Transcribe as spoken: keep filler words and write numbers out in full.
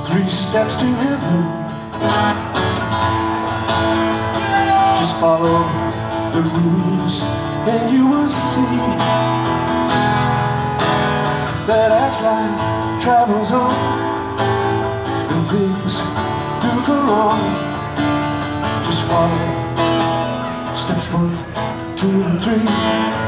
three steps to heaven. Just follow the rules and you will see that as life travels on and things do go wrong, just follow steps one, two, and three.